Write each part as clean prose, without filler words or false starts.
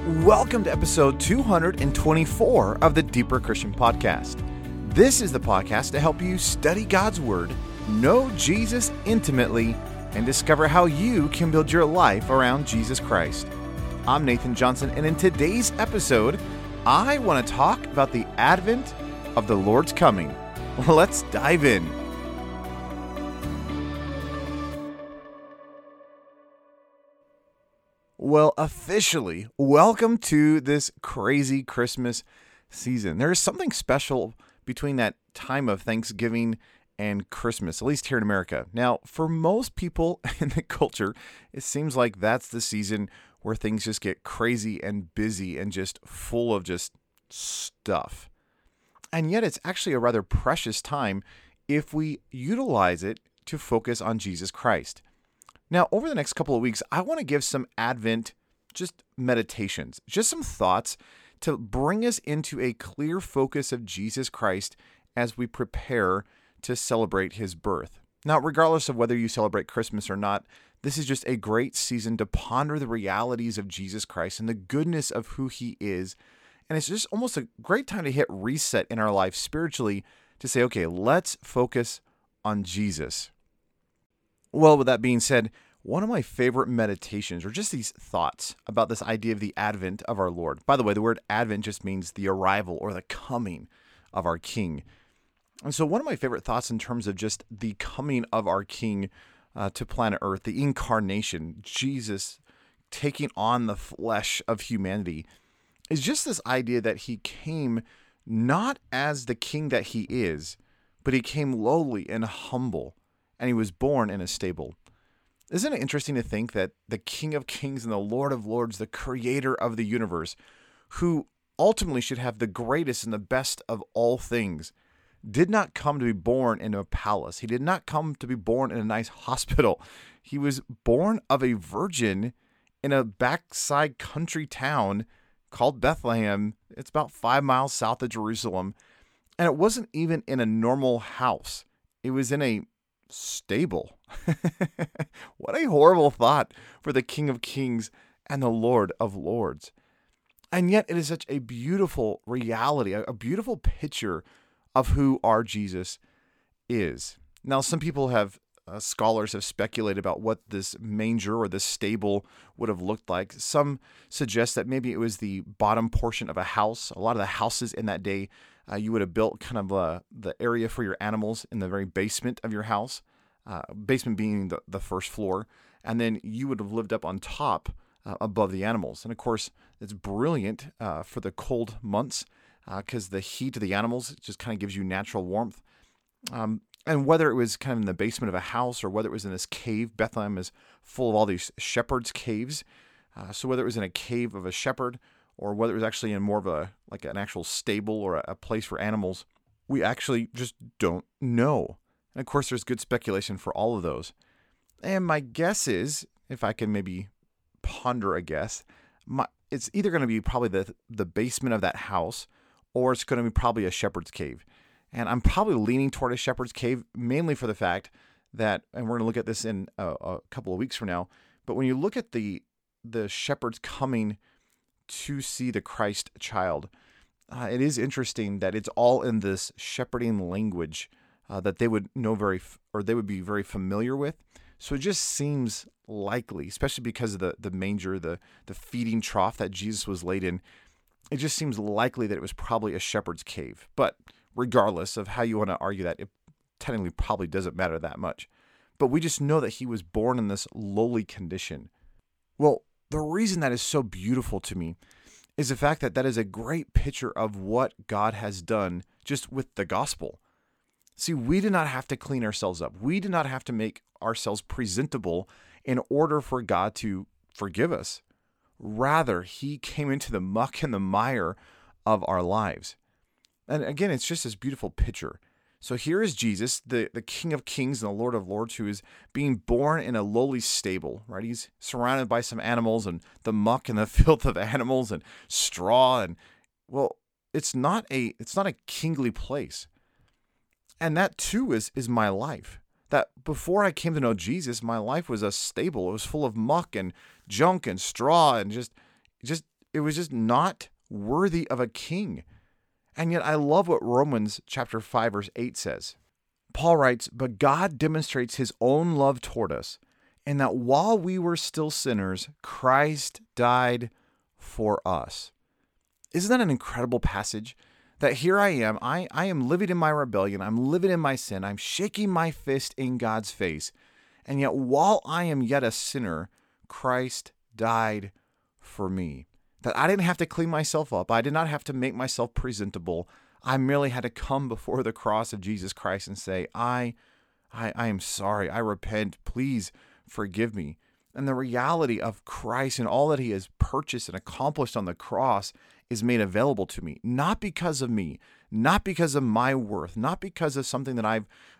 Welcome to episode 224 of the Deeper Christian Podcast. This is the podcast to help you study God's Word, know Jesus intimately, and discover how you can build your life around Jesus Christ. I'm Nathan Johnson, and in today's episode, I want to talk about the advent of the Lord's coming. Let's dive in. Well, officially, welcome to this crazy Christmas season. There is something special between that time of Thanksgiving and Christmas, at least here in America. Now, for most people in the culture, it seems like that's the season where things just get crazy and busy and just full of just stuff. And yet it's actually a rather precious time if we utilize it to focus on Jesus Christ. Now, over the next couple of weeks, I want to give some Advent just meditations, just some thoughts to bring us into a clear focus of Jesus Christ as we prepare to celebrate his birth. Now, regardless of whether you celebrate Christmas or not, this is just a great season to ponder the realities of Jesus Christ and the goodness of who he is. And it's just almost a great time to hit reset in our life spiritually to say, okay, let's focus on Jesus. Well, with that being said, one of my favorite meditations are just these thoughts about this idea of the advent of our Lord. By the way, the word advent just means the arrival or the coming of our King. And so one of my favorite thoughts in terms of just the coming of our King to planet Earth, the incarnation, Jesus taking on the flesh of humanity, is just this idea that he came not as the king that he is, but he came lowly and humble. And he was born in a stable. Isn't it interesting to think that the King of Kings and the Lord of Lords, the creator of the universe, who ultimately should have the greatest and the best of all things, did not come to be born in a palace. He did not come to be born in a nice hospital. He was born of a virgin in a backside country town called Bethlehem. It's about 5 miles south of Jerusalem. And it wasn't even in a normal house. It was in a stable. What a horrible thought for the King of Kings and the Lord of Lords. And yet it is such a beautiful reality, a beautiful picture of who our Jesus is. Now, some people scholars have speculated about what this manger or this stable would have looked like. Some suggest that maybe it was the bottom portion of a house. A lot of the houses in that day, you would have built kind of the area for your animals in the very basement of your house, basement being the first floor, and then you would have lived up on top above the animals. And of course, it's brilliant for the cold months because the heat of the animals just kind of gives you natural warmth. And whether it was kind of in the basement of a house or whether it was in this cave, Bethlehem is full of all these shepherds' caves. So whether it was in a cave of a shepherd or whether it was actually in more of an actual stable or a place for animals, we actually just don't know. And of course, there's good speculation for all of those. And my guess is, if I can maybe ponder a guess, it's either going to be probably the basement of that house or it's going to be probably a shepherd's cave. And I'm probably leaning toward a shepherd's cave, mainly for the fact that, and we're going to look at this in a couple of weeks from now, but when you look at the shepherds coming to see the Christ child, it is interesting that it's all in this shepherding language that they would know they would be very familiar with. So it just seems likely, especially because of the manger, the feeding trough that Jesus was laid in, it just seems likely that it was probably a shepherd's cave. But regardless of how you want to argue that, it technically probably doesn't matter that much. But we just know that he was born in this lowly condition. Well, the reason that is so beautiful to me is the fact that that is a great picture of what God has done just with the gospel. See, we did not have to clean ourselves up. We did not have to make ourselves presentable in order for God to forgive us. Rather, he came into the muck and the mire of our lives. And again, it's just this beautiful picture. So here is Jesus, the King of Kings and the Lord of Lords, who is being born in a lowly stable, right? He's surrounded by some animals and the muck and the filth of animals and straw. And well, it's not a kingly place. And that too is my life. That before I came to know Jesus, my life was a stable. It was full of muck and junk and straw and just It was just not worthy of a king. And yet I love what Romans chapter 5, verse 8 says. Paul writes, "But God demonstrates his own love toward us, in that while we were still sinners, Christ died for us." Isn't that an incredible passage? That here I am living in my rebellion, I'm living in my sin, I'm shaking my fist in God's face, and yet while I am yet a sinner, Christ died for me. That I didn't have to clean myself up, I did not have to make myself presentable, I merely had to come before the cross of Jesus Christ and say, I am sorry, I repent, please forgive me. And the reality of Christ and all that he has purchased and accomplished on the cross is made available to me, not because of me, not because of my worth, not because of something that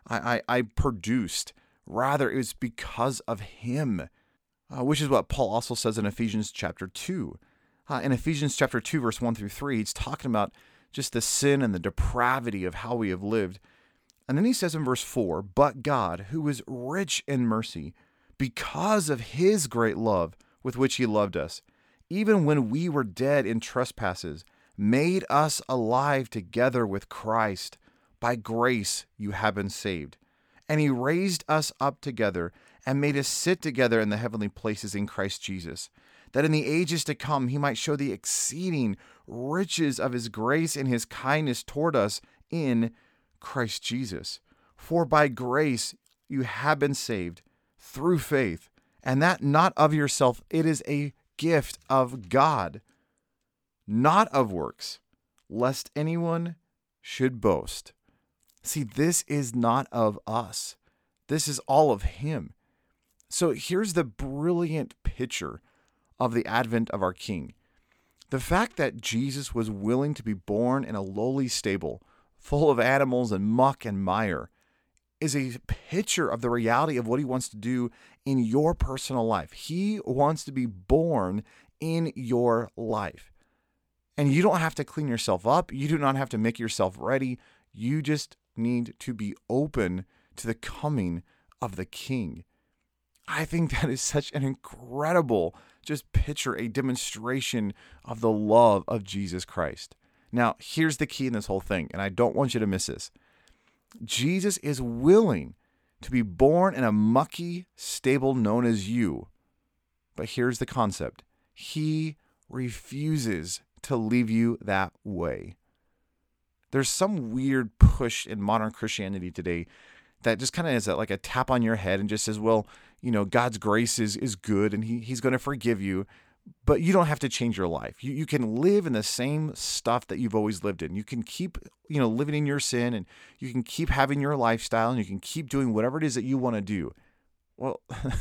I produced. Rather, it was because of him, which is what Paul also says in Ephesians chapter 2. In Ephesians chapter 2, verse 1 through 3, he's talking about just the sin and the depravity of how we have lived. And then he says in verse 4, "But God, who is rich in mercy, because of his great love with which he loved us, even when we were dead in trespasses, made us alive together with Christ. By grace you have been saved. And he raised us up together and made us sit together in the heavenly places in Christ Jesus, that in the ages to come he might show the exceeding riches of his grace and his kindness toward us in Christ Jesus. For by grace you have been saved through faith, and that not of yourself, it is a gift of God, not of works, lest anyone should boast." See, this is not of us. This is all of him. So here's the brilliant picture of the advent of our King. The fact that Jesus was willing to be born in a lowly stable, full of animals and muck and mire, is a picture of the reality of what he wants to do in your personal life. He wants to be born in your life. And you don't have to clean yourself up. You do not have to make yourself ready. You just need to be open to the coming of the King. I think that is such an incredible just picture, a demonstration of the love of Jesus Christ. Now, here's the key in this whole thing, and I don't want you to miss this. Jesus is willing to be born in a mucky stable known as you. But here's the concept. He refuses to leave you that way. There's some weird push in modern Christianity today that just kind of is like a tap on your head and just says, well, God's grace is good and he's going to forgive you, but you don't have to change your life. You can live in the same stuff that you've always lived in. You can keep, living in your sin, and you can keep having your lifestyle, and you can keep doing whatever it is that you want to do. Well,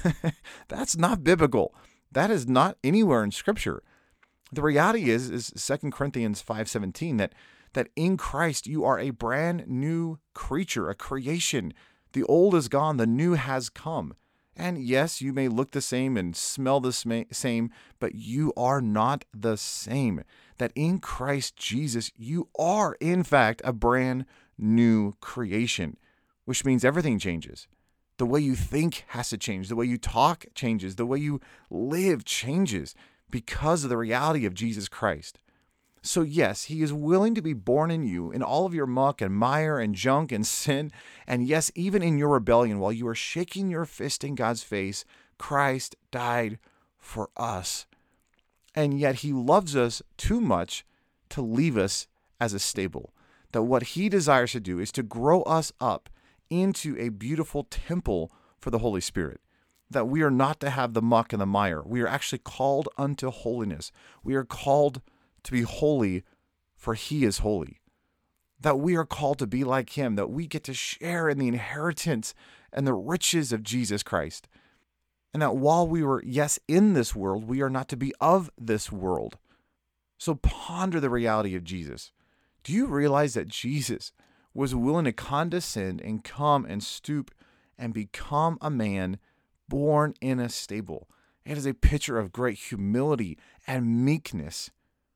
that's not biblical. That is not anywhere in Scripture. The reality is 2 Corinthians 5:17, that in Christ you are a brand new creature, a creation. The old is gone, the new has come. And yes, you may look the same and smell the same, but you are not the same. That in Christ Jesus, you are, in fact, a brand new creation, which means everything changes. The way you think has to change. The way you talk changes. The way you live changes because of the reality of Jesus Christ. So yes, he is willing to be born in you, in all of your muck and mire and junk and sin. And yes, even in your rebellion, while you are shaking your fist in God's face, Christ died for us. And yet he loves us too much to leave us as a stable. That what he desires to do is to grow us up into a beautiful temple for the Holy Spirit. That we are not to have the muck and the mire. We are actually called unto holiness. We are called to be holy, for he is holy. That we are called to be like him, that we get to share in the inheritance and the riches of Jesus Christ. And that while we were, yes, in this world, we are not to be of this world. So ponder the reality of Jesus. Do you realize that Jesus was willing to condescend and come and stoop and become a man born in a stable? It is a picture of great humility and meekness.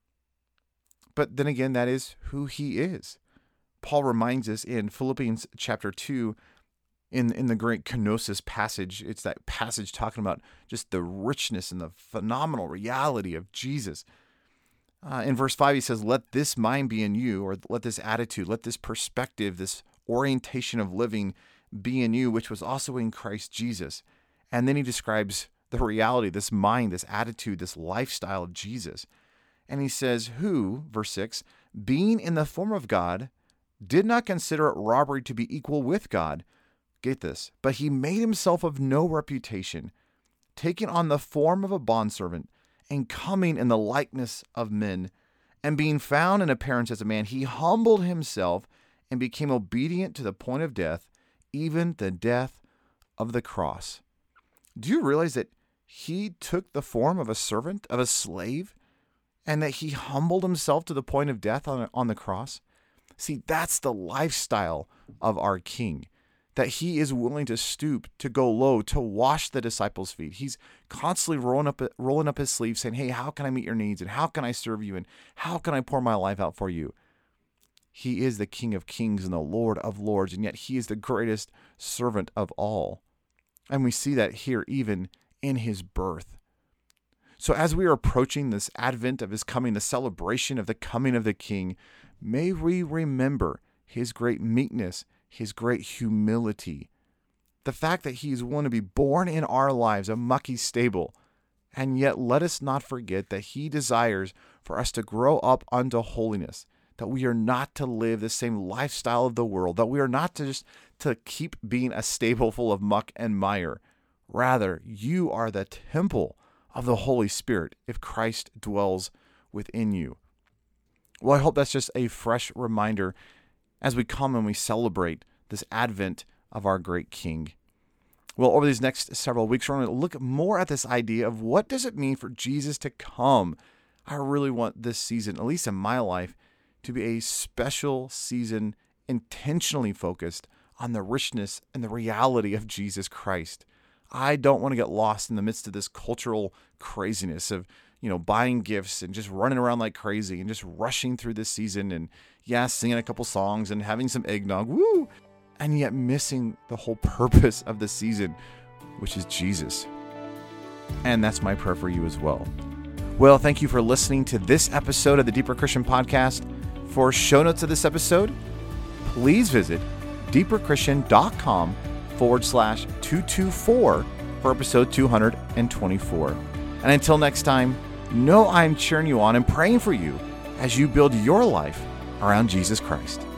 But then again, that is who he is. Paul reminds us in Philippians chapter 2, in the great kenosis passage. It's that passage talking about just the richness and the phenomenal reality of Jesus. In verse 5, he says, let this mind be in you, or let this attitude, let this perspective, this orientation of living be in you, which was also in Christ Jesus. And then he describes the reality, this mind, this attitude, this lifestyle of Jesus. And he says, who, verse 6, being in the form of God, did not consider it robbery to be equal with God. Get this, but he made himself of no reputation, taking on the form of a bondservant, and coming in the likeness of men, and being found in appearance as a man, he humbled himself and became obedient to the point of death, even the death of the cross. Do you realize that he took the form of a servant, of a slave, and that he humbled himself to the point of death on the cross? See, that's the lifestyle of our King, that he is willing to stoop, to go low, to wash the disciples' feet. He's constantly rolling up his sleeves saying, hey, how can I meet your needs? And how can I serve you? And how can I pour my life out for you? He is the King of Kings and the Lord of Lords, and yet he is the greatest servant of all. And we see that here even in his birth. So as we are approaching this advent of his coming, the celebration of the coming of the King, may we remember his great meekness, his great humility, the fact that he is willing to be born in our lives, a mucky stable. And yet let us not forget that he desires for us to grow up unto holiness, that we are not to live the same lifestyle of the world, that we are not to keep being a stable full of muck and mire. Rather, you are the temple of the Holy Spirit if Christ dwells within you. Well, I hope that's just a fresh reminder as we come and we celebrate this advent of our great King. Well, over these next several weeks, we're going to look more at this idea of what does it mean for Jesus to come. I really want this season, at least in my life, to be a special season intentionally focused on the richness and the reality of Jesus Christ. I don't want to get lost in the midst of this cultural craziness of, buying gifts and just running around like crazy and just rushing through this season and, singing a couple songs and having some eggnog, woo, and yet missing the whole purpose of the season, which is Jesus. And that's my prayer for you as well. Well, thank you for listening to this episode of the Deeper Christian Podcast. For show notes of this episode, please visit deeperchristian.com/224 for episode 224. And until next time, know I'm cheering you on and praying for you as you build your life around Jesus Christ.